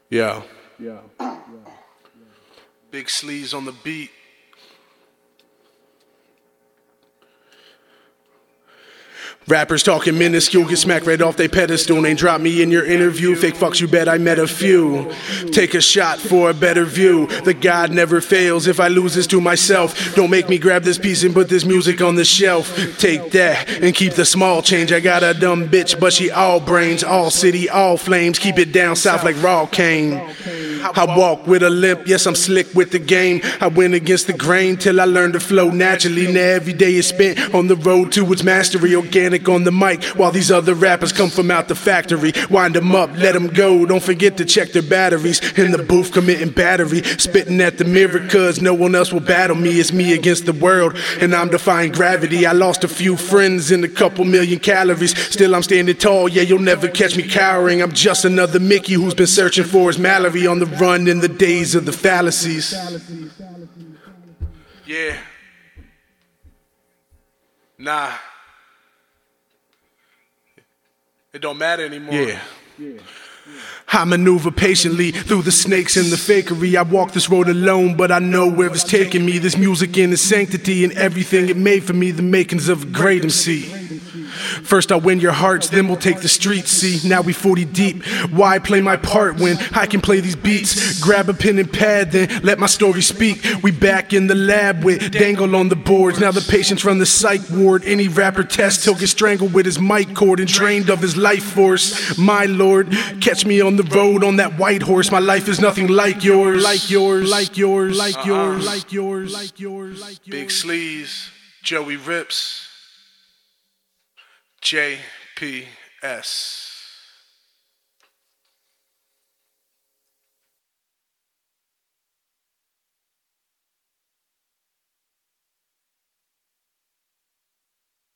Yeah. Big Sleeves on the beat. Rappers talking minuscule, get smacked right off they pedestal. Ain't drop me in your interview, fake fucks, you bet I met a few. Take a shot for a better view. The God never fails, if I lose this to myself. Don't make me grab this piece and put this music on the shelf. Take that and keep the small change. I got a dumb bitch, but she all brains. All city, all flames, keep it down south like raw cane. I walk with a limp, yes I'm slick with the game. I went against the grain till I learned to flow naturally. Now every day is spent on the road to its mastery. Organic on the mic while these other rappers come from out the factory. Wind them up, let them go, don't forget to check their batteries. In the booth committing battery, spitting at the mirror cause no one else will battle me. It's me against the world and I'm defying gravity. I lost a few friends and a couple million calories. Still I'm standing tall, yeah you'll never catch me cowering. I'm just another Mickey who's been searching for his Mallory on the run in the days of the fallacies. Yeah. Nah. It don't matter anymore. Yeah. I maneuver patiently through the snakes and the fakery. I walk this road alone, but I know where it's taking me. This music and its sanctity and everything it made for me, the makings of a great MC. First I'll win your hearts, then we'll take the streets. See, now we 40 deep. Why play my part when I can play these beats? Grab a pen and pad, then let my story speak. We back in the lab with Dangle on the boards. Now the patients run the psych ward. Any rapper test, he'll get strangled with his mic cord and drained of his life force. My lord, catch me on the road on that white horse. My life is nothing like yours. Like yours, like yours, like yours, like yours, like yours, like yours. Big Sleeves, Joey Rips, JPS.